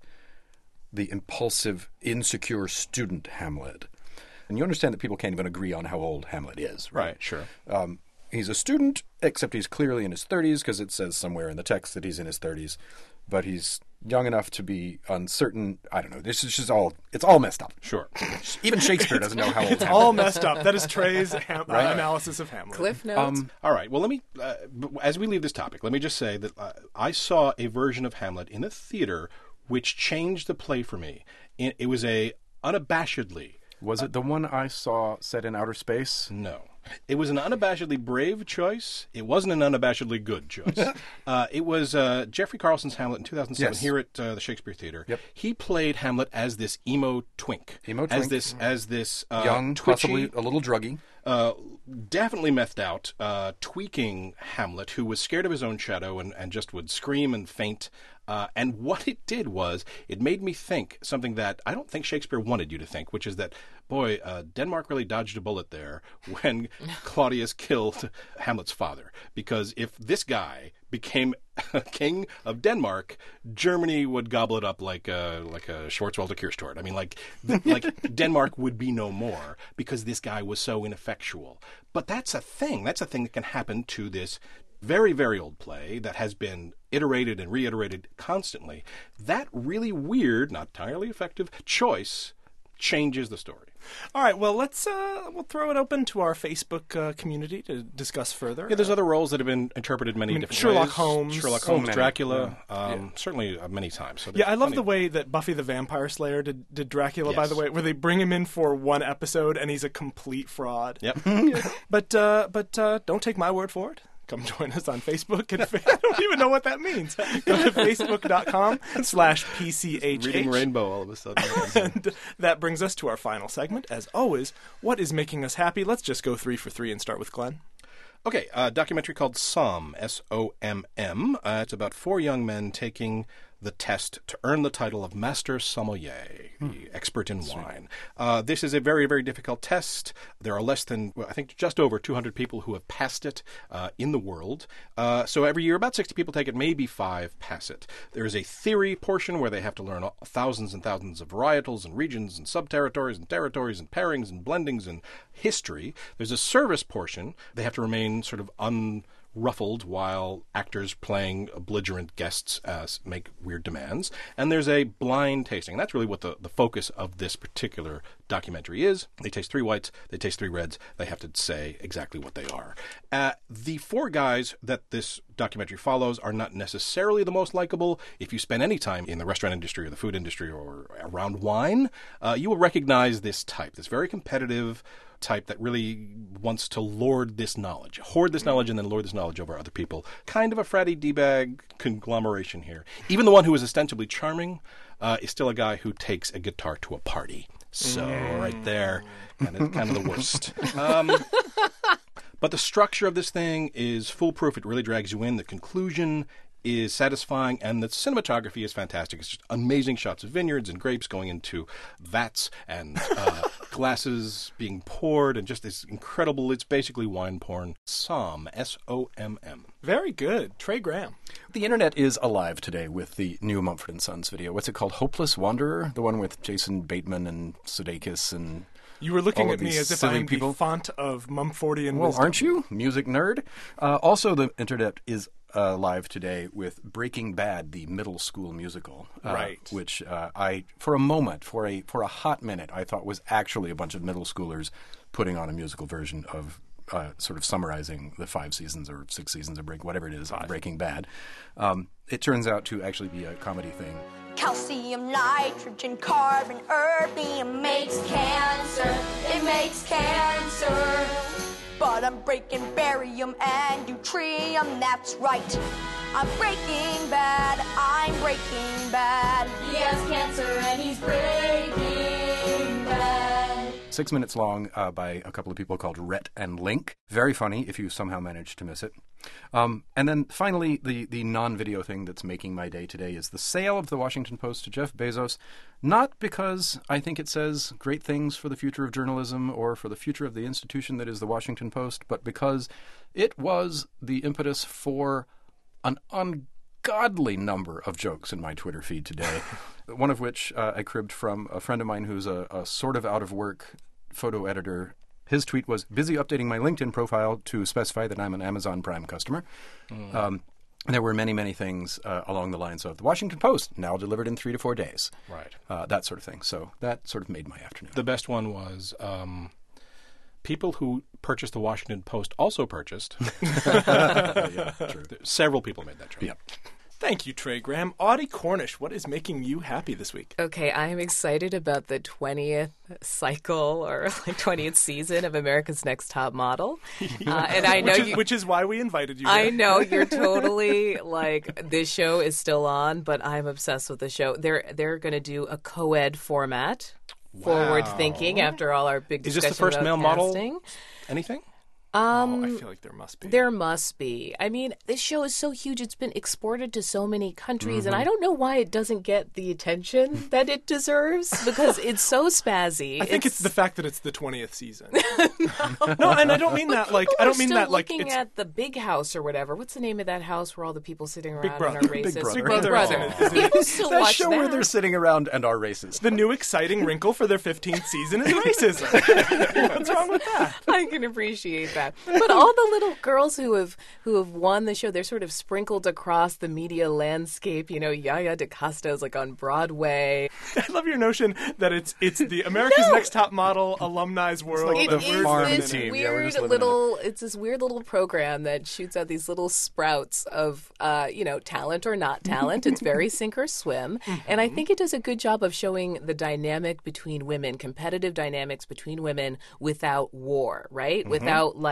C: the impulsive, insecure student Hamlet. And you understand that people can't even agree on how old Hamlet is, right?
B: Right, sure.
C: He's a student, except he's clearly in his 30s because it says somewhere in the text that he's in his 30s. But he's young enough to be uncertain. I don't know. This is just it's all messed up.
B: Sure.
C: Even Shakespeare doesn't know how old
A: It's all messed up. That is Trey's analysis of Hamlet.
D: Cliff notes.
B: All right. Well, let me, as we leave this topic, let me just say that I saw a version of Hamlet in a theater which changed the play for me. It was unabashedly...
C: Was it the one I saw set in outer space?
B: No. It was an unabashedly brave choice. It wasn't an unabashedly good choice. It was Jeffrey Carlson's Hamlet in 2007 here at the Shakespeare Theater.
C: Yep.
B: He played Hamlet as this emo twink.
C: As
B: this
C: young,
B: twitchy,
C: possibly a little druggy.
B: Definitely methed out, tweaking Hamlet, who was scared of his own shadow and just would scream and faint. And what it did was it made me think something that I don't think Shakespeare wanted you to think, which is that, boy, Denmark really dodged a bullet there when Claudius killed Hamlet's father. Because if this guy became king of Denmark, Germany would gobble it up like a Schwarzwälder Kirschtorte. I mean, like Denmark would be no more because this guy was so ineffectual. But that's a thing. That's a thing that can happen to this very, very old play that has been iterated and reiterated constantly. That really weird, not entirely effective choice changes the story.
A: All right, well, we'll throw it open to our Facebook community to discuss further.
B: Yeah, there's other roles that have been interpreted many different
A: Sherlock
B: ways.
A: Holmes,
B: Dracula, certainly many times. So
A: I love the way that Buffy the Vampire Slayer did Dracula, by the way, where they bring him in for one episode and he's a complete fraud.
B: Yep.
A: But don't take my word for it. Come join us on Facebook. And I don't even know what that means. Go to facebook.com/PCHH.
B: Reading Rainbow all of a sudden.
A: And that brings us to our final segment. As always, what is making us happy? Let's just go 3 for 3 and start with Glenn.
B: Okay, a documentary called Somm, S-O-M-M. It's about 4 young men taking the test to earn the title of Master Sommelier, the expert in wine. This is a very, very difficult test. There are less than, I think, just over 200 people who have passed it in the world. So every year, about 60 people take it, maybe 5 pass it. There is a theory portion where they have to learn thousands and thousands of varietals and regions and subterritories and territories and pairings and blendings and history. There's a service portion. They have to remain sort of unruffled while actors playing belligerent guests make weird demands. And there's a blind tasting. And that's really what the focus of this particular documentary is. They taste 3 whites, they taste 3 reds, they have to say exactly what they are. The 4 guys that this documentary follows are not necessarily the most likable. If you spend any time in the restaurant industry or the food industry or around wine, you will recognize this type, this very competitive type that really wants to hoard this knowledge and then lord this knowledge over other people. Kind of a fratty D-bag conglomeration here. Even the one who is ostensibly charming is still a guy who takes a guitar to a party. So right there, kind of the worst. But the structure of this thing is foolproof. It really drags you in. The conclusion is satisfying, and the cinematography is fantastic. It's just amazing shots of vineyards and grapes going into vats and glasses being poured, and just this incredible, it's basically wine porn. Somm, S-O-M-M.
A: Very good. Trey Graham.
C: The internet is alive today with the new Mumford & Sons video. What's it called? Hopeless Wanderer? The one with Jason Bateman and Sudeikis and...
A: You were looking at me as if I'm
C: people.
A: The font of Mumfordian
C: Well,
A: wisdom.
C: aren't you? Music nerd. Also, the internet is live today with Breaking Bad, the middle school musical.
A: Right.
C: Which I, for a moment, for a hot minute, I thought was actually a bunch of middle schoolers putting on a musical version of sort of summarizing the 5 seasons or 6 seasons of whatever it is, of Breaking Bad. It turns out to actually be a comedy thing.
O: Calcium, nitrogen, carbon, erbium makes cancer. It makes cancer. But I'm breaking barium and deuterium, that's right. I'm breaking bad, I'm breaking bad. He has cancer and he's breaking bad.
C: 6 minutes long by a couple of people called Rhett and Link. Very funny if you somehow managed to miss it. And then finally, the non-video thing that's making my day today is the sale of the Washington Post to Jeff Bezos, not because I think it says great things for the future of journalism or for the future of the institution that is the Washington Post, but because it was the impetus for an ungodly number of jokes in my Twitter feed today, one of which I cribbed from a friend of mine who's a sort of out-of-work photo editor. His tweet was, busy updating my LinkedIn profile to specify that I'm an Amazon Prime customer. There were many, many things along the lines of the Washington Post, now delivered in 3 to 4 days.
B: Right.
C: That sort of thing. So that sort of made my afternoon.
B: The best one was people who purchased the Washington Post also purchased.
C: Yeah, true.
B: Several people made that joke.
C: Yep.
A: Thank you, Trey Graham. Audie Cornish, what is making you happy this week?
D: Okay, I am excited about the 20th cycle or like 20th season of America's Next Top Model. And I know
A: which is why we invited you.
D: I know you're totally like, this show is still on, but I'm obsessed with the show. They're going to do a co-ed format. Wow. Forward thinking after all our big discussion.
B: Is this the first male
D: casting.
B: model? Anything?
A: I feel like there must be.
D: There must be. I mean, this show is so huge. It's been exported to so many countries, and I don't know why it doesn't get the attention that it deserves because it's so spazzy.
A: I think it's the fact that it's the 20th season. No, and I don't mean that like
D: People
A: I don't mean
D: are
A: that
D: still
A: like
D: looking
A: it's
D: at the Big House or whatever. What's the name of that house where all the people sitting around
A: Big Brother.
D: and are racist?
C: Big Brother.
A: Big Brother.
D: People still
C: that
D: watch
C: show
D: that.
C: where they're sitting around and are racist.
A: the new exciting wrinkle for their 15th season is racism. What's wrong with that?
D: I can appreciate that. But all the little girls who have won the show, they're sort of sprinkled across the media landscape. You know, Yaya DaCosta's like on Broadway.
A: I love your notion that it's the America's Next Top Model alumni's world.
C: like
D: It
C: the
D: is
C: farm
D: this
C: team. Yeah, we're
D: weird
C: just living in
D: little. It's this weird little program that shoots out these little sprouts of, talent or not talent. It's very sink or swim, and I think it does a good job of showing the dynamic between women, competitive dynamics between women without war, right? Without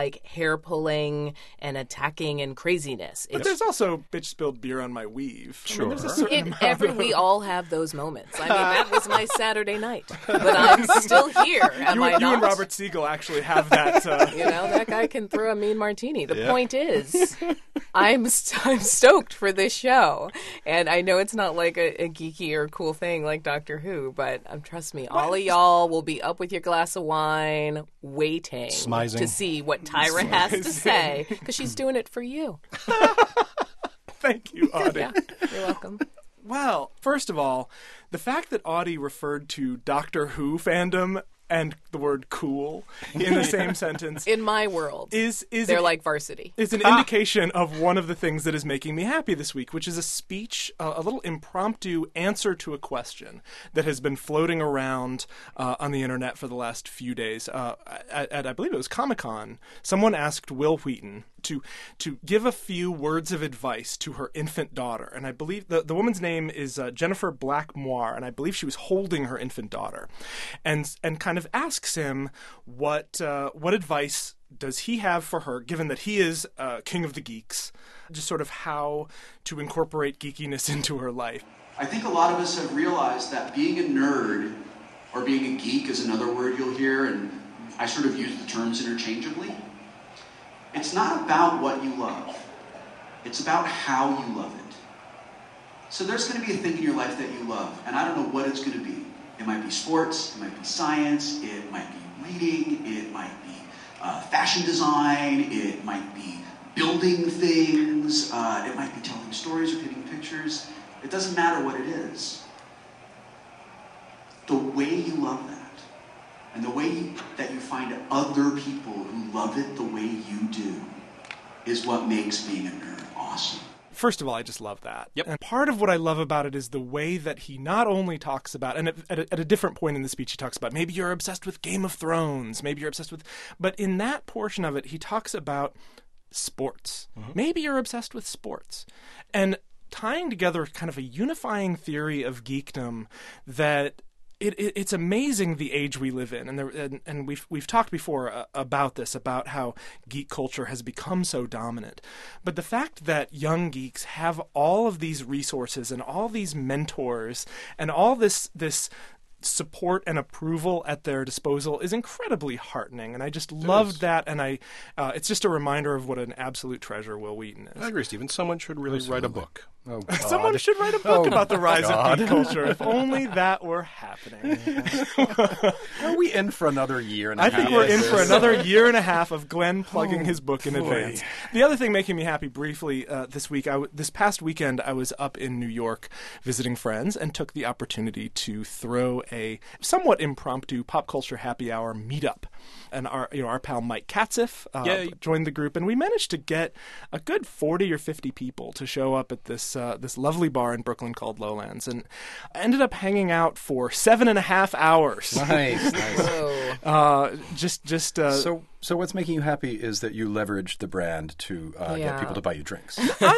D: like hair pulling and attacking and craziness.
A: But there's also bitch spilled beer on my weave.
B: Sure.
A: I mean, there's a certain amount of...
D: We all have those moments. I mean, that was my Saturday night. But I'm still here, am I not?
A: You and Robert Siegel actually have that.
D: You know, that guy can throw a mean martini. The point is, I'm stoked for this show. And I know it's not like a geeky or cool thing like Doctor Who, but trust me, all of y'all will be up with your glass of wine waiting to see what Tyra has to say, because she's doing it for you.
A: Thank you, Audie.
D: Yeah, you're welcome.
A: Well, first of all, the fact that Audie referred to Doctor Who fandom and the word cool in the same sentence
D: in my world
A: is
D: they're like varsity.
A: It's an indication of one of the things that is making me happy this week, which is a speech, a little impromptu answer to a question that has been floating around on the internet for the last few days. At I believe it was Comic-Con, someone asked Will Wheaton to give a few words of advice to her infant daughter, and I believe the woman's name is Jennifer Blackmore, and I believe she was holding her infant daughter, and kind of asks him what advice does he have for her, given that he is king of the geeks, just sort of how to incorporate geekiness into her life.
P: I think a lot of us have realized that being a nerd or being a geek is another word you'll hear, and I sort of use the terms interchangeably. It's not about what you love. It's about how you love it. So there's going to be a thing in your life that you love, and I don't know what it's going to be. It might be sports, it might be science, it might be reading, it might be fashion design, it might be building things, it might be telling stories or painting pictures. It doesn't matter what it is. The way you love that, and the way that you find other people who love it the way you do, is what makes being a nerd awesome.
A: First of all, I just love that.
B: Yep.
A: And part of what I love about it is the way that he not only talks about, and at a different point in the speech he talks about, maybe you're obsessed with Game of Thrones, maybe you're obsessed with, but in that portion of it, he talks about sports. Mm-hmm. Maybe you're obsessed with sports. And tying together kind of a unifying theory of geekdom that it's amazing the age we live in, and we've talked before about this, about how geek culture has become so dominant. But the fact that young geeks have all of these resources and all these mentors and all this support and approval at their disposal is incredibly heartening, and I just loved that. And it's just a reminder of what an absolute treasure Will Wheaton is.
B: I agree, Stephen. Someone should really write a book.
C: Oh, God.
A: Someone should write a book about the rise of geek culture. If only that were happening.
C: Are we in for another year and a half?
A: I think we're in for another year and a half of Glenn plugging his book in advance. The other thing making me happy briefly this week, this past weekend, I was up in New York visiting friends and took the opportunity to throw a somewhat impromptu pop culture happy hour meetup. And our pal Mike Katziff joined the group, and we managed to get a good 40 or 50 people to show up at this lovely bar in Brooklyn called Lowlands, and I ended up hanging out for 7.5 hours.
C: Nice. So what's making you happy is that you leveraged the brand to get people to buy you drinks.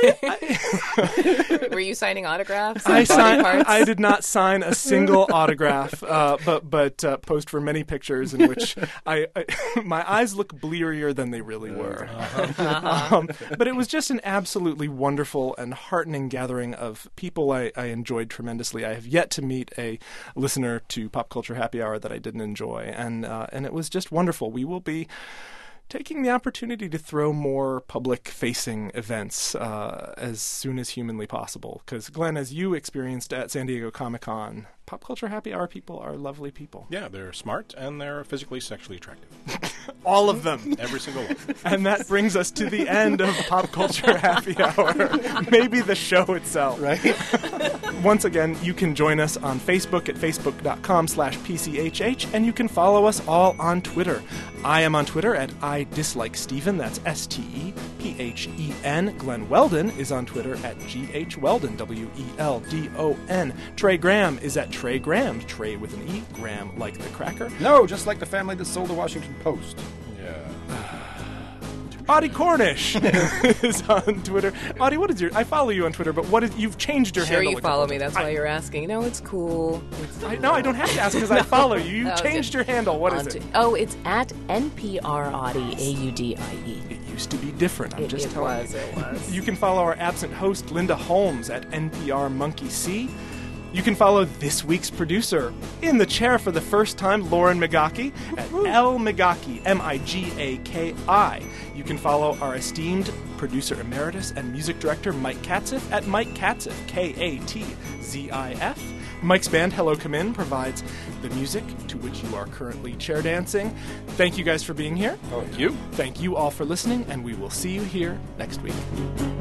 D: Were you signing autographs?
A: I did not sign a single autograph, but posed for many pictures in which my eyes look blearier than they really were. But it was just an absolutely wonderful and heartening gathering of people I enjoyed tremendously. I have yet to meet a listener to Pop Culture Happy Hour that I didn't enjoy, and it was just wonderful. We will be taking the opportunity to throw more public-facing events as soon as humanly possible. Because, Glenn, as you experienced at San Diego Comic-Con, Pop Culture Happy Hour people are lovely people.
B: Yeah, they're smart and they're physically, sexually attractive.
A: All of them.
B: Every single one.
A: And that brings us to the end of Pop Culture Happy Hour. Maybe the show itself.
C: Right?
A: Once again, you can join us on Facebook at facebook.com/PCHH, and you can follow us all on Twitter. I am on Twitter at IDislikeStephen, that's STEPHEN. Glenn Weldon is on Twitter at GHWeldon, WELDON. Trey Graham is at Trey Graham, Trey with an E, Graham like the cracker.
C: No, just like the family that sold the Washington Post.
B: Yeah.
A: Audie Cornish is on Twitter. Audie, what is your... I follow you on Twitter, but you've changed your
D: Sure,
A: handle.
D: you follow me. That's why you're asking. No, it's cool.
A: No, I don't have to ask because I follow you. You changed your handle. What is it?
D: Oh, it's at NPR Audie, AUDIE.
A: It used to be different. I'm just telling you.
D: It was.
A: You can follow our absent host, Linda Holmes, at NPR Monkey C. You can follow this week's producer, in the chair for the first time, Lauren Migaki, at L Migaki, Migaki. You can follow our esteemed producer emeritus and music director, Mike Katzif, at Mike Katzif, Katzif. Mike's band, Hello Come In, provides the music to which you are currently chair dancing. Thank you guys for being here.
B: Thank you.
A: Thank you all for listening, and we will see you here next week.